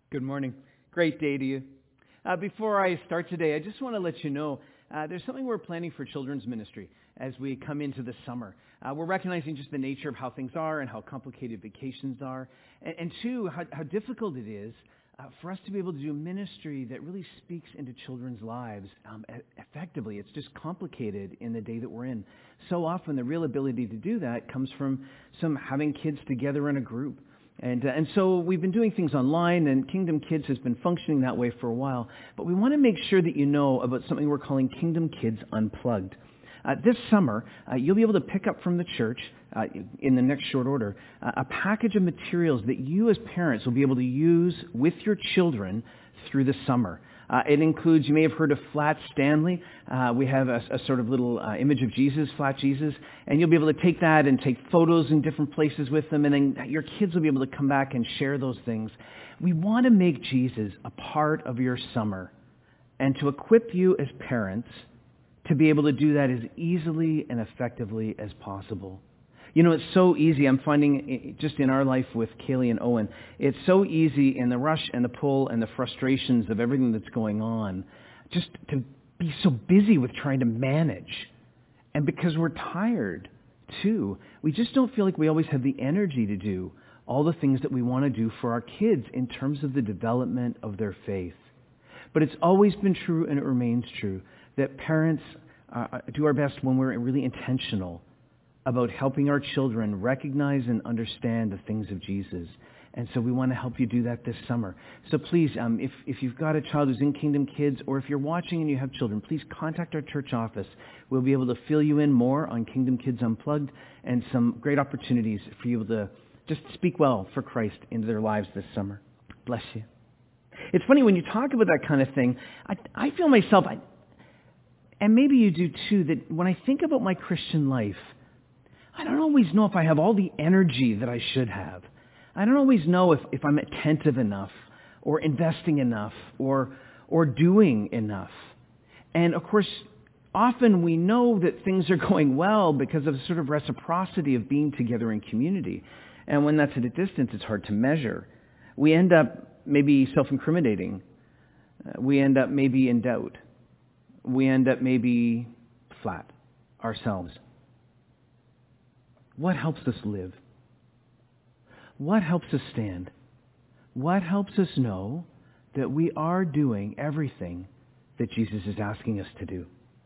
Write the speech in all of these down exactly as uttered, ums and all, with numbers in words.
Good morning. Great day to you. Uh, before I start today, I just want to let you know uh, there's something we're planning for children's ministry as we come into the summer. Uh, we're recognizing just the nature of how things are and how complicated vacations are, and, and two, how, how difficult it is uh, for us to be able to do ministry that really speaks into children's lives um, effectively. It's just complicated in the day that we're in. So often the real ability to do that comes from some having kids together in a group. And, uh, and so we've been doing things online, and Kingdom Kids has been functioning that way for a while. But we want to make sure that you know about something we're calling Kingdom Kids Unplugged. Uh, this summer, uh, you'll be able to pick up from the church, uh, in the next short order, uh, a package of materials that you as parents will be able to use with your children through the summer. Uh, it includes, you may have heard of Flat Stanley. Uh, we have a, a sort of little uh, image of Jesus, Flat Jesus, and you'll be able to take that and take photos in different places with them, and then your kids will be able to come back and share those things. We want to make Jesus a part of your summer and to equip you as parents to be able to do that as easily and effectively as possible. You know, it's so easy. I'm finding just in our life with Kaylee and Owen, it's so easy in the rush and the pull and the frustrations of everything that's going on, just to be so busy with trying to manage. And because we're tired, too, we just don't feel like we always have the energy to do all the things that we want to do for our kids in terms of the development of their faith. But it's always been true, and it remains true, that parents uh, do our best when we're really intentional about helping our children recognize and understand the things of Jesus. And so we want to help you do that this summer. So please, um, if, if you've got a child who's in Kingdom Kids, or if you're watching and you have children, please contact our church office. We'll be able to fill you in more on Kingdom Kids Unplugged and some great opportunities for you to just speak well for Christ into their lives this summer. Bless you. It's funny, when you talk about that kind of thing, I, I feel myself, I, and maybe you do too, that when I think about my Christian life, I don't always know if I have all the energy that I should have. I don't always know if, if I'm attentive enough or investing enough or or doing enough. And of course, often we know that things are going well because of the sort of reciprocity of being together in community. And when that's at a distance, it's hard to measure. We end up maybe self-incriminating. Uh, we end up maybe in doubt. We end up maybe flat ourselves. What helps us live? What helps us stand? What helps us know that we are doing everything that Jesus is asking us to do?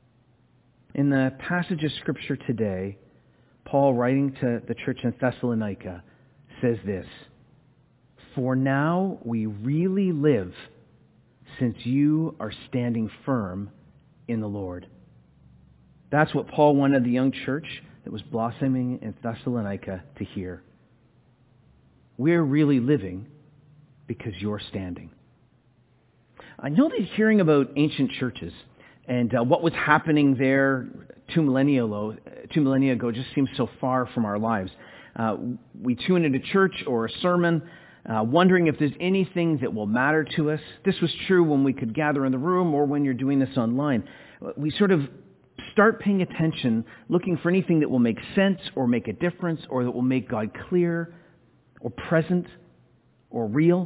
In the passage of Scripture today, Paul, writing to the church in Thessalonica, says this: "For now we really live, since you are standing firm in the Lord." That's what Paul wanted the young church that was blossoming in Thessalonica to hear. We're really living because you're standing. I know that hearing about ancient churches and uh, what was happening there two millennia ago, two millennia ago just seems so far from our lives. Uh, we tune into church or a sermon, uh, wondering if there's anything that will matter to us. This was true when we could gather in the room or when you're doing this online. We sort of start paying attention, looking for anything that will make sense or make a difference or that will make God clear or present or real.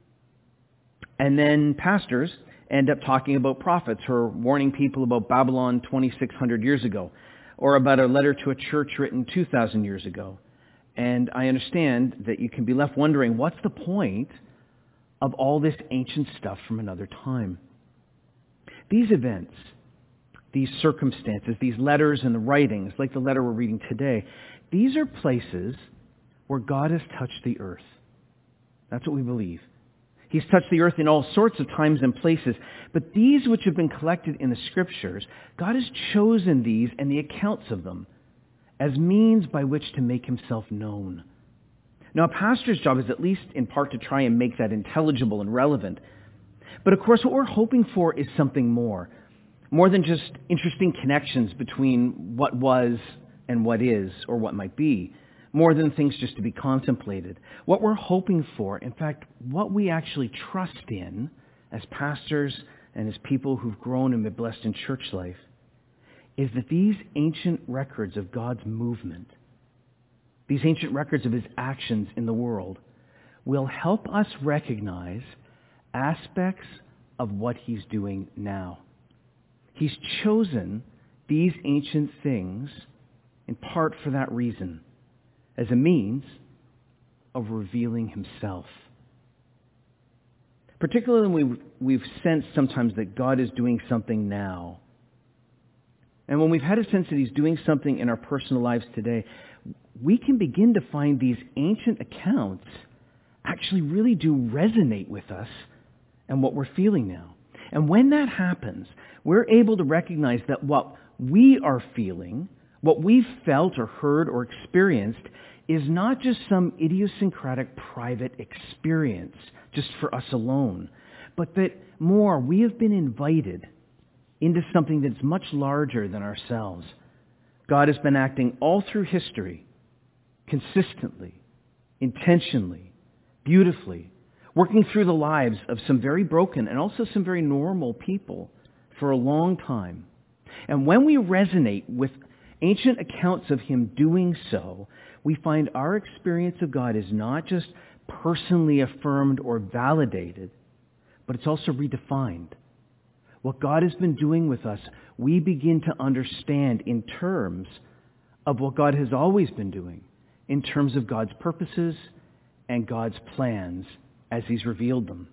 And then pastors end up talking about prophets who are warning people about Babylon twenty-six hundred years ago, or about a letter to a church written two thousand years ago. And I understand that you can be left wondering, what's the point of all this ancient stuff from another time? These events, these circumstances, these letters and the writings, like the letter we're reading today, these are places where God has touched the earth. That's what we believe. He's touched the earth in all sorts of times and places. But these which have been collected in the Scriptures, God has chosen these and the accounts of them as means by which to make himself known. Now, a pastor's job is at least in part to try and make that intelligible and relevant. But of course, what we're hoping for is something more. More than just interesting connections between what was and what is, or what might be. More than things just to be contemplated. What we're hoping for, in fact, what we actually trust in as pastors and as people who've grown and been blessed in church life, is that these ancient records of God's movement, these ancient records of his actions in the world, will help us recognize aspects of what he's doing now. He's chosen these ancient things in part for that reason, as a means of revealing himself. Particularly when we've, we've sensed sometimes that God is doing something now. And when we've had a sense that he's doing something in our personal lives today, we can begin to find these ancient accounts actually really do resonate with us and what we're feeling now. And when that happens, we're able to recognize that what we are feeling, what we've felt or heard or experienced, is not just some idiosyncratic private experience just for us alone, but that more, we have been invited into something that's much larger than ourselves. God has been acting all through history, consistently, intentionally, beautifully, working through the lives of some very broken and also some very normal people for a long time. And when we resonate with ancient accounts of him doing so, we find our experience of God is not just personally affirmed or validated, but it's also redefined. What God has been doing with us, we begin to understand in terms of what God has always been doing, in terms of God's purposes and God's plans as he's revealed them.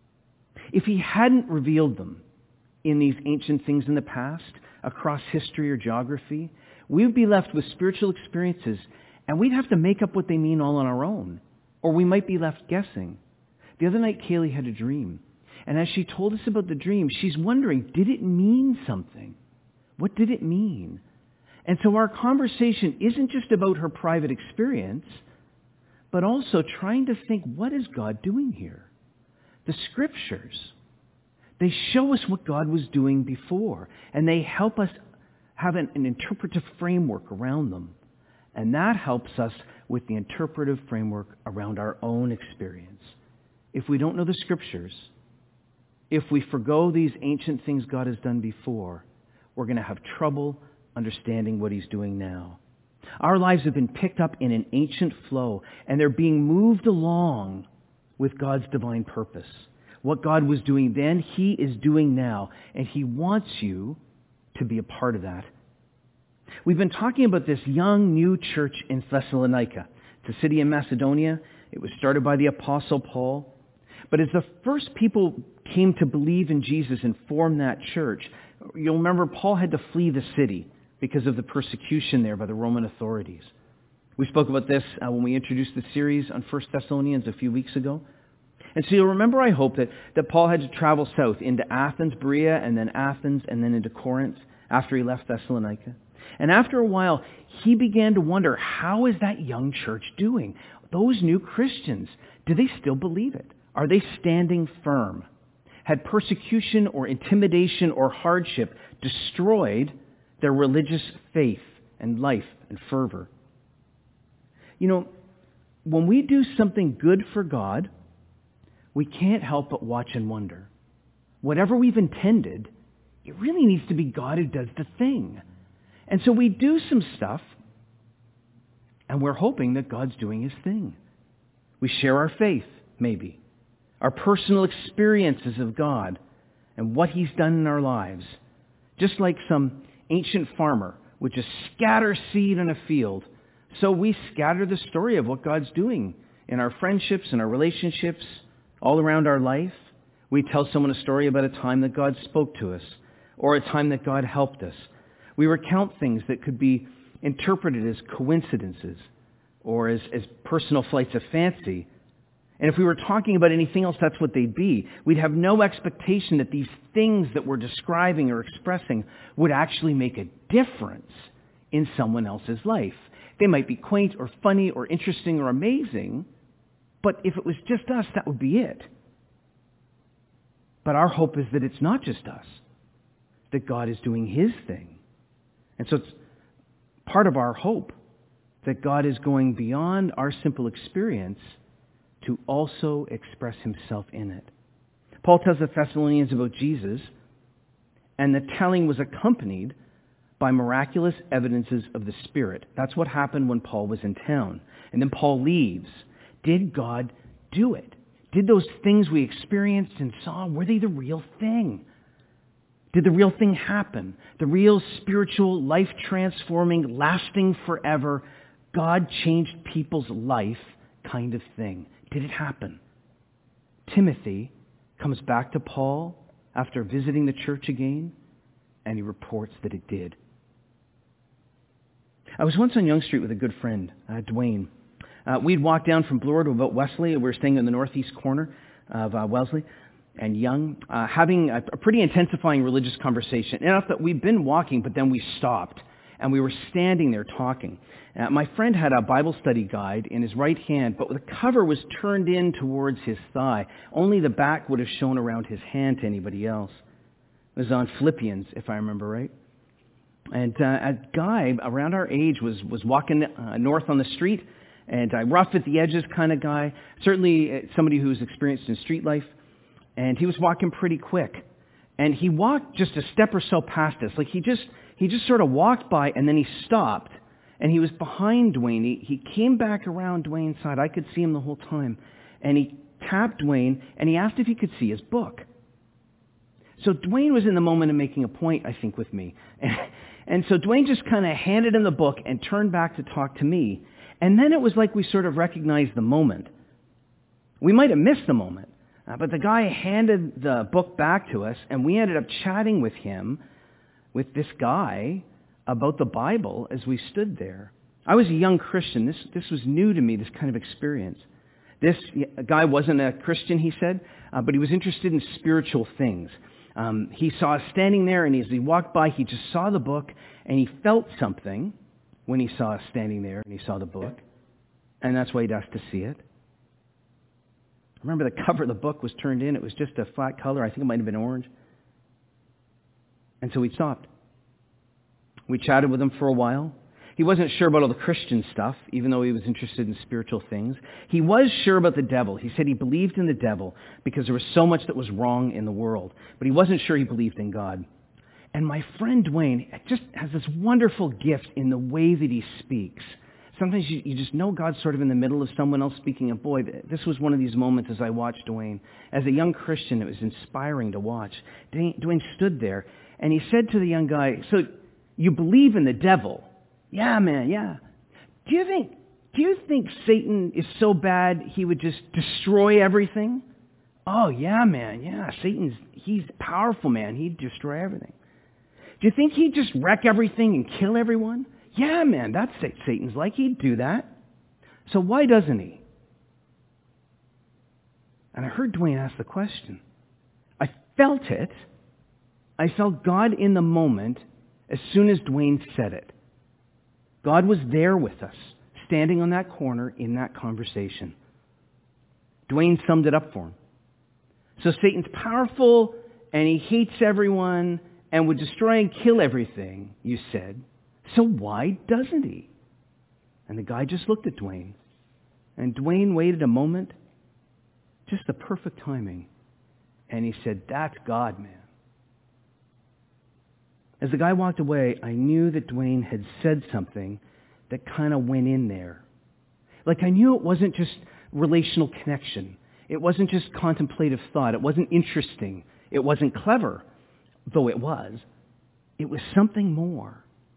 If he hadn't revealed them in these ancient things in the past, across history or geography, we would be left with spiritual experiences, and we'd have to make up what they mean all on our own. Or we might be left guessing. The other night, Kaylee had a dream. And as she told us about the dream, she's wondering, did it mean something? What did it mean? And so our conversation isn't just about her private experience, but also trying to think, what is God doing here? The Scriptures, they show us what God was doing before, and they help us have an, an interpretive framework around them. And that helps us with the interpretive framework around our own experience. If we don't know the Scriptures, if we forgo these ancient things God has done before, we're going to have trouble understanding what he's doing now. Our lives have been picked up in an ancient flow, and they're being moved along with God's divine purpose. What God was doing then, he is doing now, and he wants you to be a part of that. We've been talking about this young new church in Thessalonica. It's a city in Macedonia. It was started by the Apostle Paul. But as the first people came to believe in Jesus and form that church, you'll remember Paul had to flee the city because of the persecution there by the Roman authorities. We spoke about this uh, when we introduced the series on First Thessalonians a few weeks ago. And so you'll remember, I hope, that, that Paul had to travel south into Athens, Berea, and then Athens, and then into Corinth after he left Thessalonica. And after a while, he began to wonder, how is that young church doing? Those new Christians, do they still believe it? Are they standing firm? Had persecution or intimidation or hardship destroyed their religious faith and life and fervor? You know, when we do something good for God, we can't help but watch and wonder. Whatever we've intended, it really needs to be God who does the thing. And so we do some stuff, and we're hoping that God's doing his thing. We share our faith, maybe, our personal experiences of God and what he's done in our lives. Just like some ancient farmer would just scatter seed in a field, so we scatter the story of what God's doing in our friendships and our relationships, all around our life. We tell someone a story about a time that God spoke to us, or a time that God helped us. We recount things that could be interpreted as coincidences or as, as personal flights of fancy. And if we were talking about anything else, that's what they'd be. We'd have no expectation that these things that we're describing or expressing would actually make a difference in someone else's life. They might be quaint or funny or interesting or amazing, but if it was just us, that would be it. But our hope is that it's not just us, that God is doing his thing. And so it's part of our hope that God is going beyond our simple experience to also express himself in it. Paul tells the Thessalonians about Jesus, and the telling was accompanied by miraculous evidences of the Spirit. That's what happened when Paul was in town. And then Paul leaves. Did God do it? Did those things we experienced and saw, were they the real thing? Did the real thing happen? The real spiritual, life-transforming, lasting forever, God-changed people's life kind of thing? Did it happen? Timothy comes back to Paul after visiting the church again, and he reports that it did. I was once on Yonge Street with a good friend, uh, Dwayne. Uh, we'd walked down from Bloor to about Wesley. We were staying in the northeast corner of uh, Wesley and Yonge, uh, having a, a pretty intensifying religious conversation. Enough that we'd been walking, but then we stopped, and we were standing there talking. Uh, my friend had a Bible study guide in his right hand, but the cover was turned in towards his thigh. Only the back would have shown around his hand to anybody else. It was on Philippians, if I remember right. And uh, a guy around our age was, was walking uh, north on the street, and a rough at the edges kind of guy, certainly somebody who was experienced in street life. And he was walking pretty quick. And he walked just a step or so past us. Like he just he just sort of walked by, and then he stopped. And he was behind Dwayne. He, he came back around Dwayne's side. I could see him the whole time. And he tapped Dwayne, and he asked if he could see his book. So Dwayne was in the moment of making a point, I think, with me. And so Dwayne just kind of handed him the book and turned back to talk to me. And then it was like we sort of recognized the moment. We might have missed the moment. Uh, but the guy handed the book back to us, and we ended up chatting with him, with this guy, about the Bible as we stood there. I was a young Christian. This this was new to me, this kind of experience. This guy wasn't a Christian, he said, uh, but he was interested in spiritual things. Um, he saw us standing there, and as he walked by, he just saw the book, and he felt something when he saw us standing there, and he saw the book. And that's why he'd asked to see it. I remember the cover of the book was turned in. It was just a flat color. I think it might have been orange. And so we stopped. We chatted with him for a while. He wasn't sure about all the Christian stuff, even though he was interested in spiritual things. He was sure about the devil. He said he believed in the devil because there was so much that was wrong in the world. But he wasn't sure he believed in God. And my friend Dwayne just has this wonderful gift in the way that he speaks. Sometimes you, you just know God's sort of in the middle of someone else speaking. And boy, this was one of these moments as I watched Dwayne. As a young Christian, it was inspiring to watch. Dwayne, Dwayne stood there, and he said to the young guy, "So you believe in the devil?" "Yeah, man, yeah." Do you think, do you think Satan is so bad he would just destroy everything? "Oh, yeah, man, yeah. Satan's, he's powerful, man. He'd destroy everything." "Do you think he'd just wreck everything and kill everyone?" "Yeah, man, that's what Satan's like. He'd do that." "So why doesn't he?" And I heard Dwayne ask the question. I felt it. I felt God in the moment as soon as Dwayne said it. God was there with us, standing on that corner in that conversation. Dwayne summed it up for him. So Satan's powerful, and he hates everyone, and would destroy and kill everything, you said. So why doesn't he? And the guy just looked at Dwayne. And Dwayne waited a moment, just the perfect timing. And he said, "That's God, man." As the guy walked away, I knew that Dwayne had said something that kind of went in there. Like I knew it wasn't just relational connection. It wasn't just contemplative thought. It wasn't interesting. It wasn't clever, though it was. It was something more.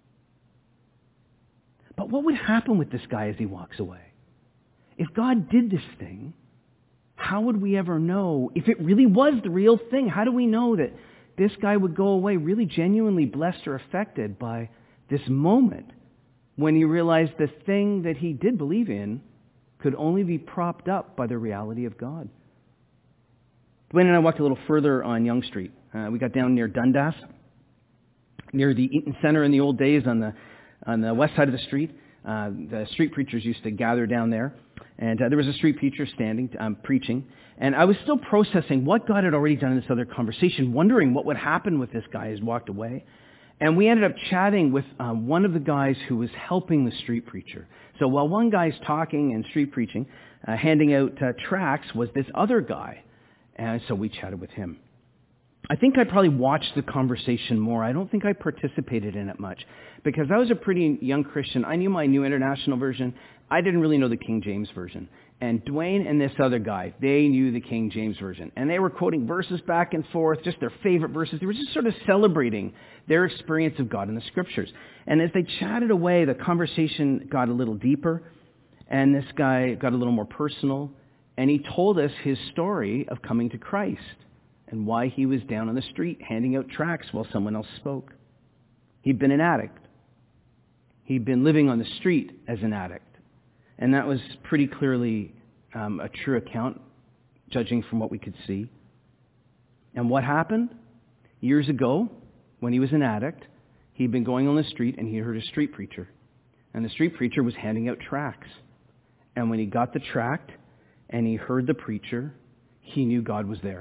But what would happen with this guy as he walks away? If God did this thing, how would we ever know if it really was the real thing? How do we know that this guy would go away really genuinely blessed or affected by this moment when he realized the thing that he did believe in could only be propped up by the reality of God? Dwayne and I walked a little further on Yonge Street. Uh, we got down near Dundas, near the Eaton Center in the old days on the on the west side of the street. Uh, the street preachers used to gather down there. And uh, there was a street preacher standing, um, preaching. And I was still processing what God had already done in this other conversation, wondering what would happen with this guy as he walked away. And we ended up chatting with um, one of the guys who was helping the street preacher. So while one guy's talking and street preaching, uh, handing out uh, tracts, was this other guy. And so we chatted with him. I think I probably watched the conversation more. I don't think I participated in it much because I was a pretty young Christian. I knew my New International Version, I didn't really know the King James Version. And Dwayne and this other guy, they knew the King James Version. And they were quoting verses back and forth, just their favorite verses. They were just sort of celebrating their experience of God in the Scriptures. And as they chatted away, the conversation got a little deeper. And this guy got a little more personal. And he told us his story of coming to Christ and why he was down on the street handing out tracts while someone else spoke. He'd been an addict. He'd been living on the street as an addict. And that was pretty clearly um, a true account, judging from what we could see. And what happened? Years ago, when he was an addict, he'd been going on the street and he heard a street preacher. And the street preacher was handing out tracts. And when he got the tract and he heard the preacher, he knew God was there.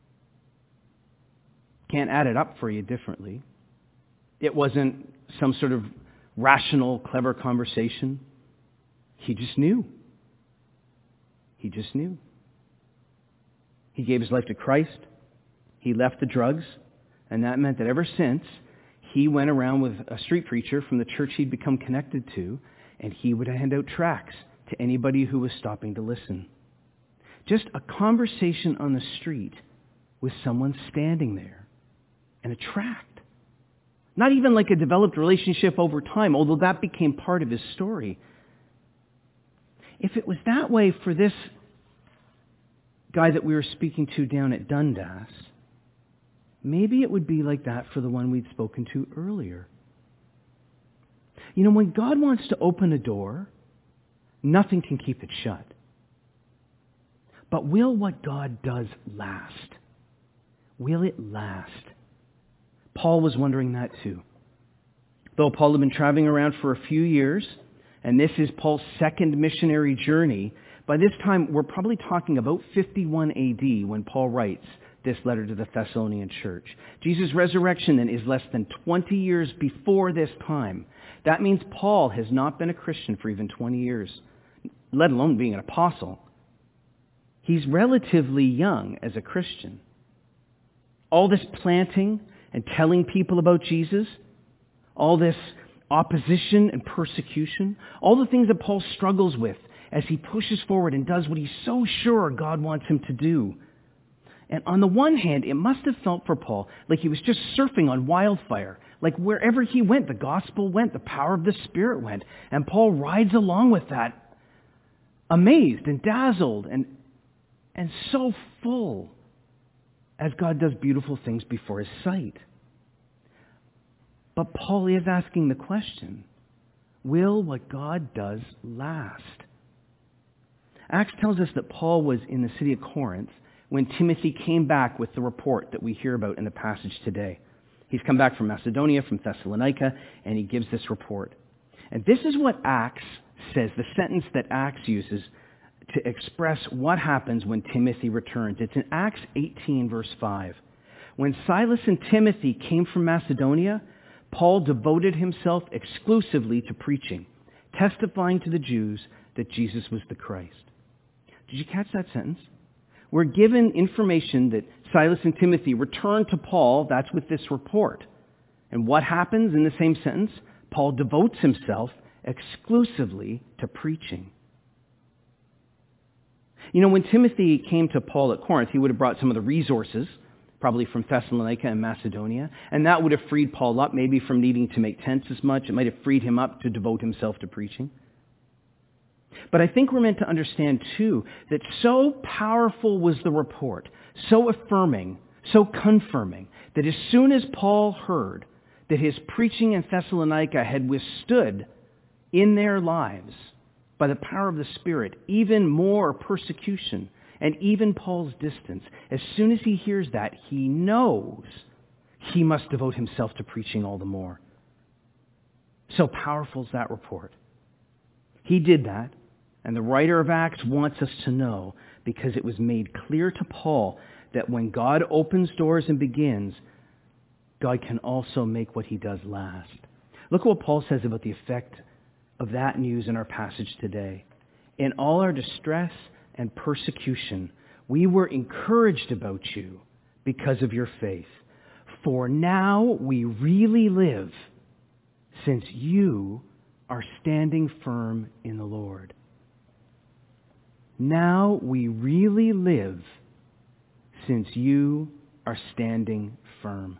Can't add it up for you differently. It wasn't some sort of rational, clever conversation. He just knew. He just knew. He gave his life to Christ. He left the drugs. And that meant that ever since, he went around with a street preacher from the church he'd become connected to, and he would hand out tracts to anybody who was stopping to listen. Just a conversation on the street with someone standing there, and a tract. Not even like a developed relationship over time, although that became part of his story. If it was that way for this guy that we were speaking to down at Dundas, maybe it would be like that for the one we'd spoken to earlier. You know, when God wants to open a door, nothing can keep it shut. But will what God does last? Will it last? Paul was wondering that too. Though Paul had been traveling around for a few years, and this is Paul's second missionary journey, by this time we're probably talking about fifty-one A D when Paul writes this letter to the Thessalonian church. Jesus' resurrection then is less than twenty years before this time. That means Paul has not been a Christian for even twenty years, let alone being an apostle. He's relatively young as a Christian. All this planting and telling people about Jesus, all this opposition and persecution, all the things that Paul struggles with as he pushes forward and does what he's so sure God wants him to do. And on the one hand, it must have felt for Paul like he was just surfing on wildfire. Like wherever he went, the gospel went, the power of the Spirit went. And Paul rides along with that, amazed and dazzled and, and so full as God does beautiful things before his sight. But Paul is asking the question, will what God does last? Acts tells us that Paul was in the city of Corinth when Timothy came back with the report that we hear about in the passage today. He's come back from Macedonia, from Thessalonica, and he gives this report. And this is what Acts says, the sentence that Acts uses to express what happens when Timothy returns. It's in Acts eighteen, verse five. When Silas and Timothy came from Macedonia, Paul devoted himself exclusively to preaching, testifying to the Jews that Jesus was the Christ. Did you catch that sentence? We're given information that Silas and Timothy returned to Paul. That's with this report. And what happens in the same sentence? Paul devotes himself exclusively to preaching. You know, when Timothy came to Paul at Corinth, he would have brought some of the resources, probably from Thessalonica and Macedonia, and that would have freed Paul up maybe from needing to make tents as much. It might have freed him up to devote himself to preaching. But I think we're meant to understand, too, that so powerful was the report, so affirming, so confirming, that as soon as Paul heard that his preaching in Thessalonica had withstood in their lives, by the power of the Spirit, even more persecution, and even Paul's distance, as soon as he hears that, he knows he must devote himself to preaching all the more. So powerful is that report. He did that. And the writer of Acts wants us to know, because it was made clear to Paul that when God opens doors and begins, God can also make what he does last. Look at what Paul says about the effect of that news in our passage today. In all our distress and persecution, we were encouraged about you because of your faith. For now we really live, since you are standing firm in the Lord. Now we really live since you are standing firm.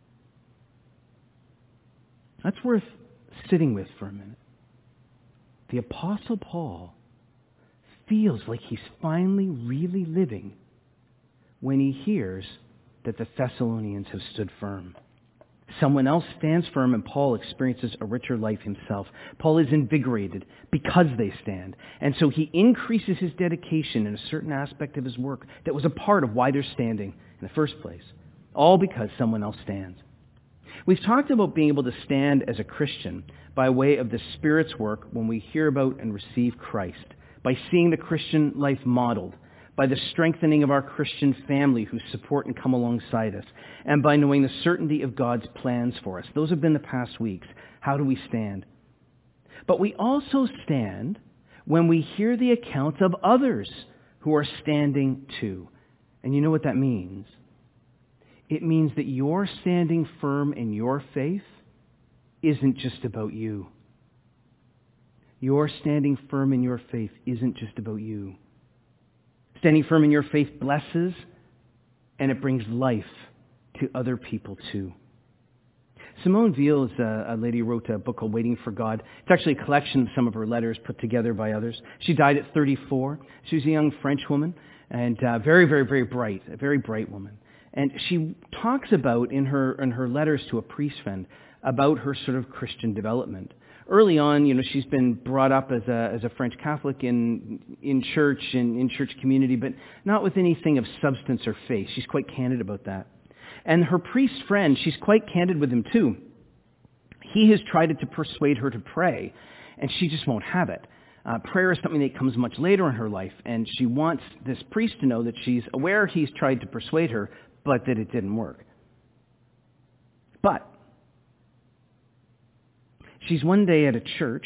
That's worth sitting with for a minute. The Apostle Paul feels like he's finally really living when he hears that the Thessalonians have stood firm. Someone else stands firm, and Paul experiences a richer life himself. Paul is invigorated because they stand. And so he increases his dedication in a certain aspect of his work that was a part of why they're standing in the first place. All because someone else stands. We've talked about being able to stand as a Christian by way of the Spirit's work when we hear about and receive Christ, by seeing the Christian life modeled, by the strengthening of our Christian family who support and come alongside us, and by knowing the certainty of God's plans for us. Those have been the past weeks. How do we stand? But we also stand when we hear the accounts of others who are standing too. And you know what that means? It means that your standing firm in your faith isn't just about you. Your standing firm in your faith isn't just about you. Standing firm in your faith blesses, and it brings life to other people too. Simone Weil is a, a lady who wrote a book called Waiting for God. It's actually a collection of some of her letters put together by others. She died at thirty-four. She was a young French woman, and uh, very, very, very bright, a very bright woman. And she talks about in her in her letters to a priest friend about her sort of Christian development. Early on, you know, she's been brought up as a as a French Catholic in in church and in church community, but not with anything of substance or faith. She's quite candid about that. And her priest friend, she's quite candid with him too. He has tried to persuade her to pray, and she just won't have it. Uh, prayer is something that comes much later in her life, and she wants this priest to know that she's aware he's tried to persuade her, but that it didn't work. But she's one day at a church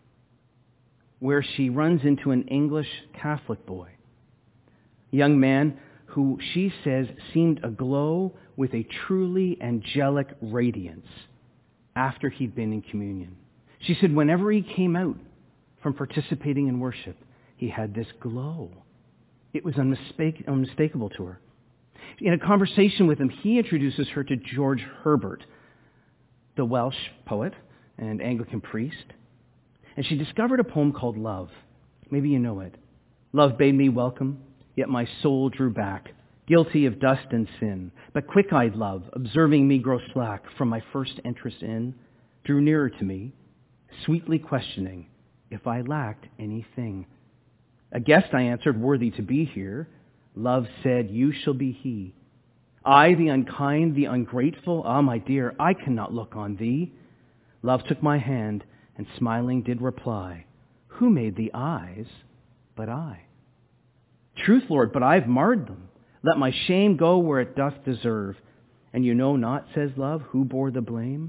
where she runs into an English Catholic boy, a young man who she says seemed aglow with a truly angelic radiance after he'd been in communion. She said whenever he came out from participating in worship, he had this glow. It was unmistak- unmistakable to her. In a conversation with him, he introduces her to George Herbert, the Welsh poet and Anglican priest. And she discovered a poem called Love. Maybe you know it. Love bade me welcome, yet my soul drew back, guilty of dust and sin. But quick-eyed love, observing me grow slack from my first interest in, drew nearer to me, sweetly questioning if I lacked anything. A guest, I answered, worthy to be here. Love said, you shall be he. I, the unkind, the ungrateful, ah, my dear, I cannot look on thee. Love took my hand, and smiling did reply, who made the eyes but I? Truth, Lord, but I've marred them. Let my shame go where it doth deserve. And you know not, says love, who bore the blame?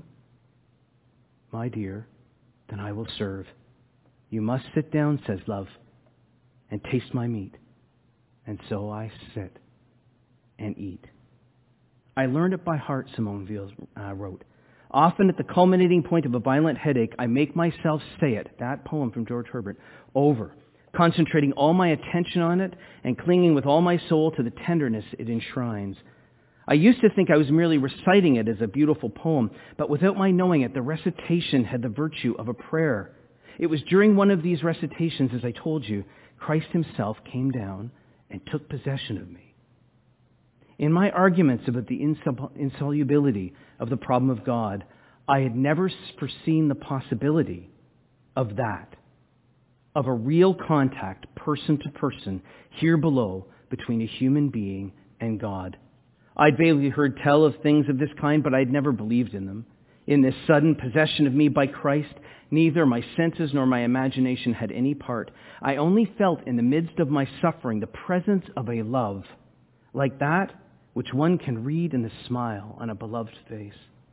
My dear, then I will serve. You must sit down, says love, and taste my meat. And so I sit and eat. I learned it by heart, Simone Weil uh, wrote. Often at the culminating point of a violent headache, I make myself say it, that poem from George Herbert, over, concentrating all my attention on it and clinging with all my soul to the tenderness it enshrines. I used to think I was merely reciting it as a beautiful poem, but without my knowing it, the recitation had the virtue of a prayer. It was during one of these recitations, as I told you, Christ himself came down and took possession of me. In my arguments about the insolubility of the problem of God, I had never foreseen the possibility of that, of a real contact, person to person, here below, between a human being and God. I'd vaguely heard tell of things of this kind, but I'd never believed in them. In this sudden possession of me by Christ, neither my senses nor my imagination had any part. I only felt in the midst of my suffering the presence of a love, like that which one can read in the smile on a beloved face.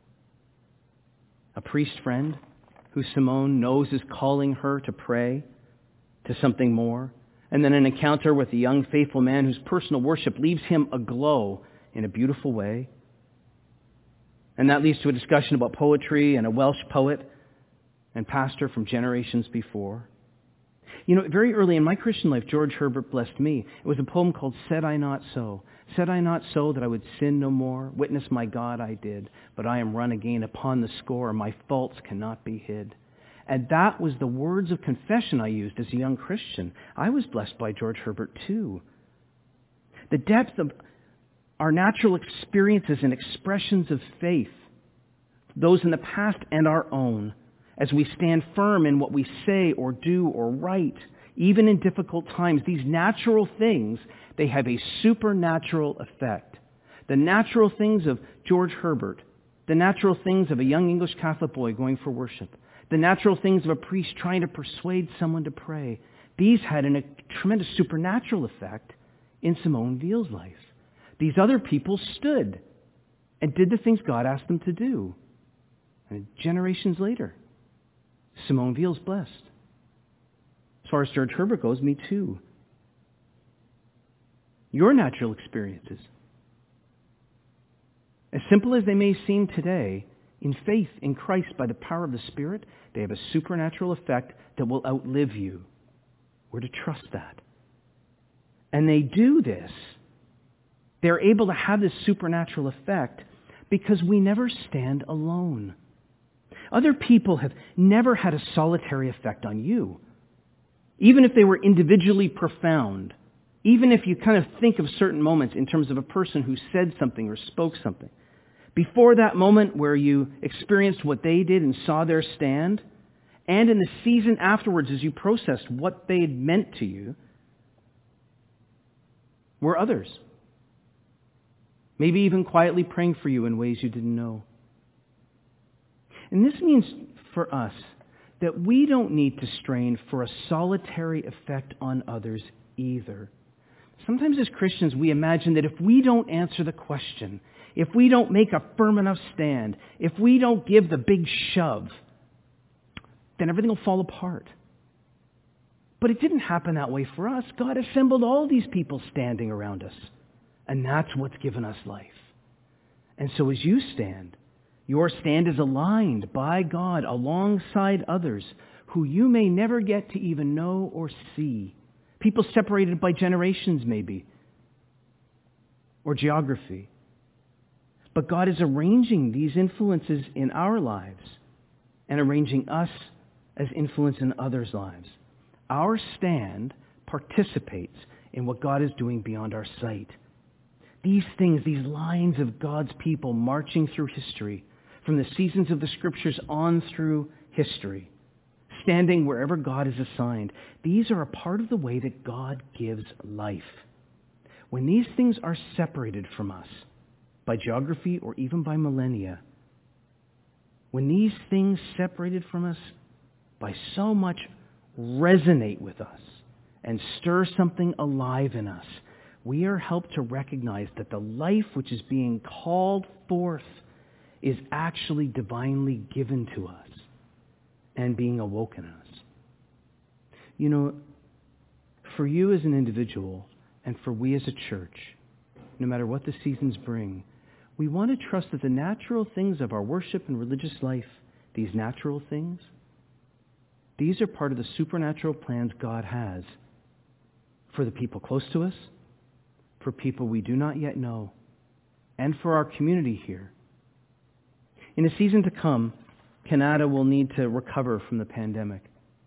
A priest friend who Simone knows is calling her to pray to something more, and then an encounter with a young faithful man whose personal worship leaves him aglow in a beautiful way. And that leads to a discussion about poetry and a Welsh poet and pastor from generations before. You know, very early in my Christian life, George Herbert blessed me. It was a poem called Said I Not So. Said I not so that I would sin no more? Witness my God I did, but I am run again upon the score. My faults cannot be hid. And that was the words of confession I used as a young Christian. I was blessed by George Herbert too. The depth of our natural experiences and expressions of faith, those in the past and our own, as we stand firm in what we say or do or write, even in difficult times, these natural things, they have a supernatural effect. The natural things of George Herbert, the natural things of a young English Catholic boy going for worship, the natural things of a priest trying to persuade someone to pray, these had an, a tremendous supernatural effect in Simone Weil's life. These other people stood and did the things God asked them to do. And generations later, Simone Weil's blessed. As far as George Herbert goes, me too. Your natural experiences, as simple as they may seem today, in faith in Christ by the power of the Spirit, they have a supernatural effect that will outlive you. We're to trust that. And they do this. They're able to have this supernatural effect because we never stand alone. Other people have never had a solitary effect on you. Even if they were individually profound, even if you kind of think of certain moments in terms of a person who said something or spoke something, before that moment where you experienced what they did and saw their stand, and in the season afterwards as you processed what they had meant to you, were others. Maybe even quietly praying for you in ways you didn't know. And this means for us that we don't need to strain for a solitary effect on others either. Sometimes as Christians we imagine that if we don't answer the question, if we don't make a firm enough stand, if we don't give the big shove, then everything will fall apart. But it didn't happen that way for us. God assembled all these people standing around us. And that's what's given us life. And so as you stand, your stand is aligned by God alongside others who you may never get to even know or see. People separated by generations maybe, or geography. But God is arranging these influences in our lives and arranging us as influence in others' lives. Our stand participates in what God is doing beyond our sight. These things, these lines of God's people marching through history, from the seasons of the Scriptures on through history, standing wherever God is assigned, these are a part of the way that God gives life. When these things are separated from us by geography or even by millennia, when these things separated from us by so much resonate with us and stir something alive in us, we are helped to recognize that the life which is being called forth is actually divinely given to us and being awoken in us. You know, for you as an individual and for we as a church, no matter what the seasons bring, we want to trust that the natural things of our worship and religious life, these natural things, these are part of the supernatural plans God has for the people close to us, for people we do not yet know, and for our community here. In the season to come, Canada will need to recover from the pandemic.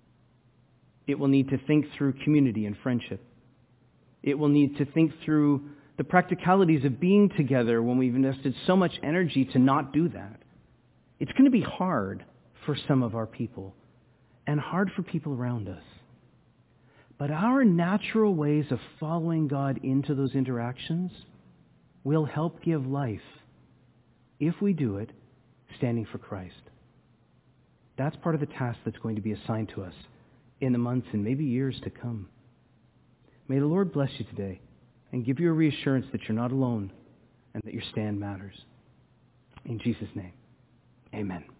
It will need to think through community and friendship. It will need to think through the practicalities of being together when we've invested so much energy to not do that. It's going to be hard for some of our people and hard for people around us. But our natural ways of following God into those interactions will help give life if we do it standing for Christ. That's part of the task that's going to be assigned to us in the months and maybe years to come. May the Lord bless you today and give you a reassurance that you're not alone and that your stand matters. In Jesus' name, amen.